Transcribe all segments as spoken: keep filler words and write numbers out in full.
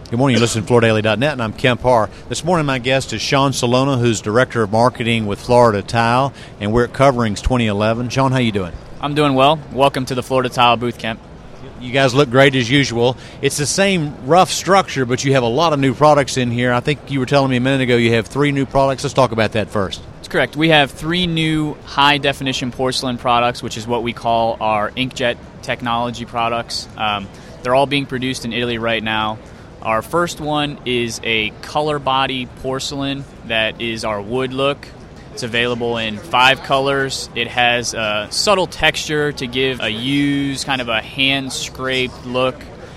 Good morning. You're listening to Florida Daily dot net, and I'm Kemp Harr. This morning, my guest is Sean Salona, who's Director of Marketing with Florida Tile, and we're at Coverings twenty eleven. Sean, how you doing? I'm doing well. Welcome to the Florida Tile booth, Kemp. You guys look great as usual. It's the same rough structure, but you have a lot of new products in here. I think you were telling me a minute ago you have three new products. Let's talk about that first. That's correct. We have three new high-definition porcelain products, which is what we call our inkjet technology products. Um, they're all being produced in Italy right now. Our first one is a color body porcelain that is our wood look. It's available in five colors. It has a subtle texture to give a used, kind of a hand-scraped look.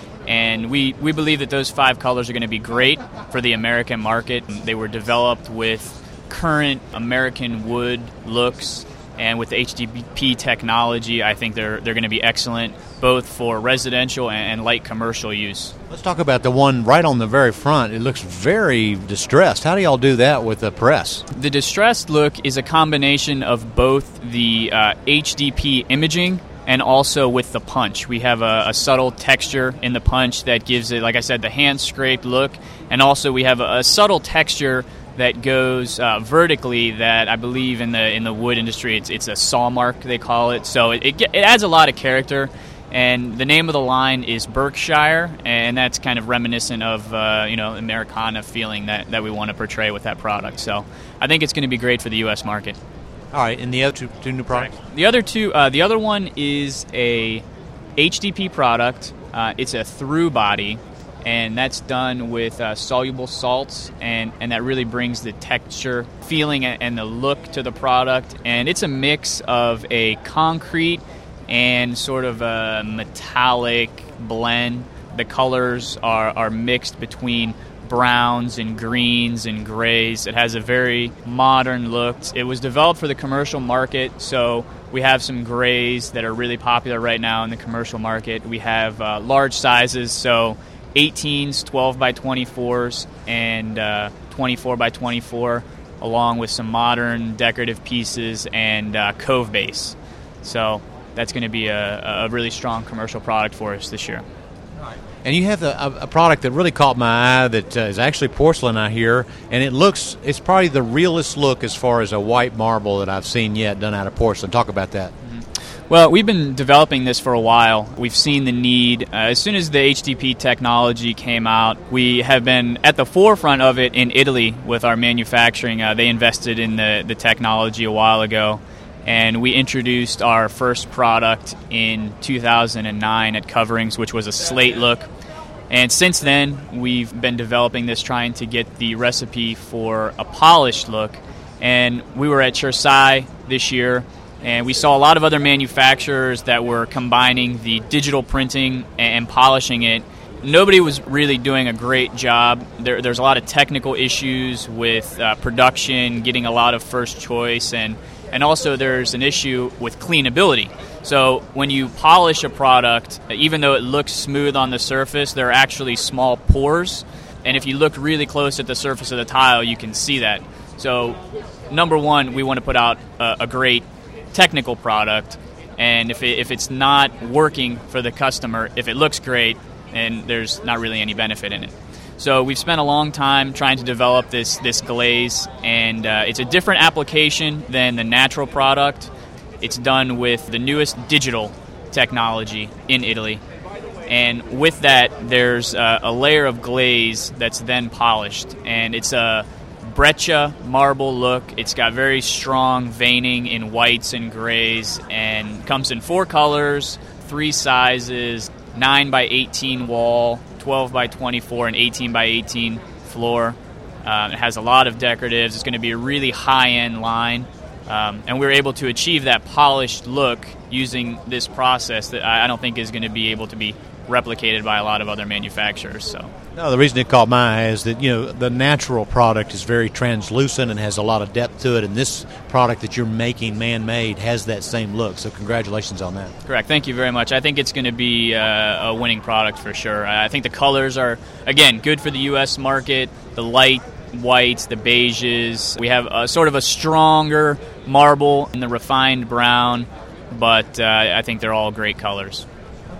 And we, we believe that those five colors are going to be great for the American market. They were developed with current American wood looks. And with the H D P technology, I think they're they're going to be excellent, both for residential and, and light commercial use. Let's talk about the one right on the very front. It looks very distressed. How do y'all do that with the press? The distressed look is a combination of both the uh, H D P imaging and also with the punch. We have a, a subtle texture in the punch that gives it, like I said, the hand-scraped look. And also we have a, a subtle texture that goes uh, vertically that I believe in the in the wood industry, it's it's a saw mark, they call it. So it, it, it adds a lot of character. And the name of the line is Berkshire, and that's kind of reminiscent of uh, you know Americana feeling that, that we want to portray with that product. So I think it's going to be great for the U S market. All right, and the other two, two new products? The other two, uh, the other one is a H D P product. Uh, it's a through body, and that's done with uh, soluble salts, and, and that really brings the texture, feeling, and the look to the product. And it's a mix of a concrete and sort of a metallic blend. The colors are, are mixed between browns and greens and grays. It has a very modern look. It was developed for the commercial market, so we have some grays that are really popular right now in the commercial market. We have uh, large sizes, so eighteens, twelve by twenty-fours, and uh, twenty-four by twenty-four, along with some modern decorative pieces and uh, cove base. So that's going to be a, a really strong commercial product for us this year. And you have a, a product that really caught my eye that uh, is actually porcelain, I hear, and it looks, it's probably the realest look as far as a white marble that I've seen yet done out of porcelain. Talk about that. Well, we've been developing this for a while. We've seen the need. Uh, as soon as the H D P technology came out, we have been at the forefront of it in Italy with our manufacturing. Uh, they invested in the, the technology a while ago, and we introduced our first product in two thousand nine at Coverings, which was a slate look. And since then, we've been developing this, trying to get the recipe for a polished look. And we were at Chersai this year, and we saw a lot of other manufacturers that were combining the digital printing and polishing it. Nobody was really doing a great job. There, there's a lot of technical issues with uh, production, getting a lot of first choice, and, and also there's an issue with cleanability. So when you polish a product, even though it looks smooth on the surface, there are actually small pores. And if you look really close at the surface of the tile, you can see that. So number one, we want to put out a, a great technical product, and if it, if it's not working for the customer, if it looks great, then there's not really any benefit in it. So we've spent a long time trying to develop this this glaze, and uh, it's a different application than the natural product. It's done with the newest digital technology in Italy, and with that, there's a, a layer of glaze that's then polished, and it's a breccia marble look. It's got very strong veining in whites and grays, and comes in four colors, three sizes, nine by eighteen wall, twelve by twenty-four, and eighteen by eighteen floor. Um, it has a lot of decoratives. It's going to be a really high-end line, um, and we were able to achieve that polished look using this process that I, I don't think is going to be able to be replicated by a lot of other manufacturers. So. No, the reason it caught my eye is that, you know, the natural product is very translucent and has a lot of depth to it, and this product that you're making, man-made, has that same look. So congratulations on that. Correct. Thank you very much. I think it's going to be uh, a winning product for sure. I think the colors are, again, good for the U S market. The light whites, the beiges. We have a, sort of a stronger marble and the refined brown, but uh, I think they're all great colors.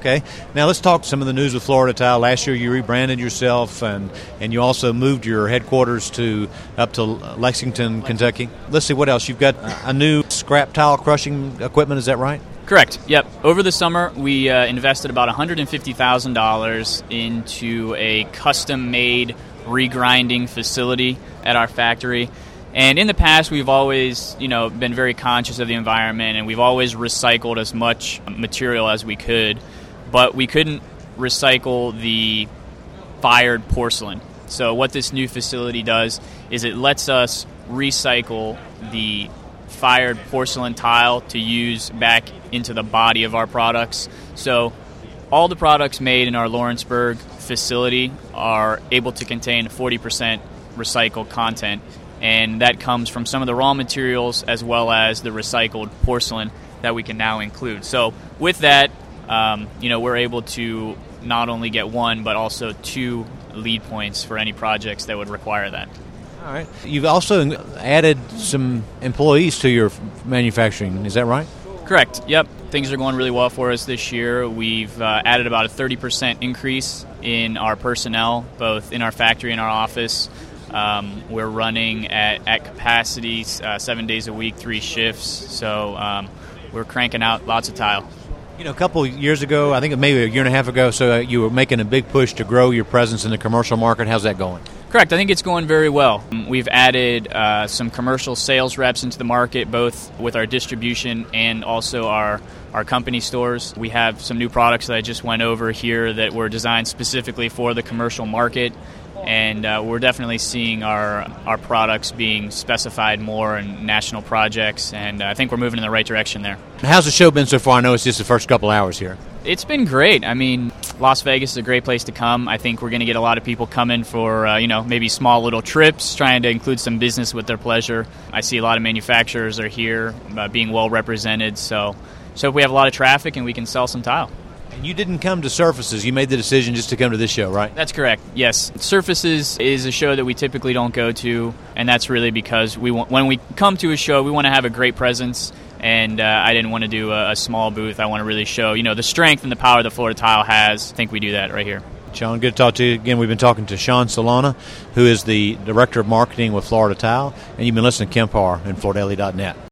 Okay. Now let's talk some of the news with Florida Tile. Last year you rebranded yourself, and, and you also moved your headquarters to up to Lexington, Kentucky. Let's see what else. You've got a new scrap tile crushing equipment, is that right? Correct. Yep. Over the summer, we uh, invested about one hundred fifty thousand dollars into a custom-made regrinding facility at our factory. And in the past, we've always, you know, been very conscious of the environment, and we've always recycled as much material as we could, but we couldn't recycle the fired porcelain. So what this new facility does is it lets us recycle the fired porcelain tile to use back into the body of our products. So all the products made in our Lawrenceburg facility are able to contain forty percent recycled content, and that comes from some of the raw materials as well as the recycled porcelain that we can now include. So with that, um, you know, we're able to not only get one but also two lead points for any projects that would require that. All right. You've also added some employees to your manufacturing, is that right? Correct. Yep. Things are going really well for us this year. We've uh, added about a thirty percent increase in our personnel, both in our factory and our office. Um, we're running at, at capacity uh, seven days a week, three shifts. So um, we're cranking out lots of tile. You know, a couple of years ago, I think maybe a year and a half ago, so you were making a big push to grow your presence in the commercial market. How's that going? Correct. I think it's going very well. We've added uh, some commercial sales reps into the market, both with our distribution and also our, our company stores. We have some new products that I just went over here that were designed specifically for the commercial market, and uh, we're definitely seeing our, our products being specified more in national projects, and I think we're moving in the right direction there. How's the show been so far? I know it's just the first couple hours here. It's been great. I mean, Las Vegas is a great place to come. I think we're going to get a lot of people coming for, uh, you know, maybe small little trips, trying to include some business with their pleasure. I see a lot of manufacturers are here, uh, being well represented. So, so we have a lot of traffic and we can sell some tile. And you didn't come to Surfaces. You made the decision just to come to this show, right? That's correct. Yes. Surfaces is a show that we typically don't go to, and that's really because we want, when we come to a show, we want to have a great presence. And uh, I didn't want to do a, a small booth. I want to really show, you know, the strength and the power that Florida Tile has. I think we do that right here. Sean, good to talk to you again. We've been talking to Sean Solana, who is the Director of Marketing with Florida Tile, and you've been listening to Kemp Harr in Florida Daily dot net.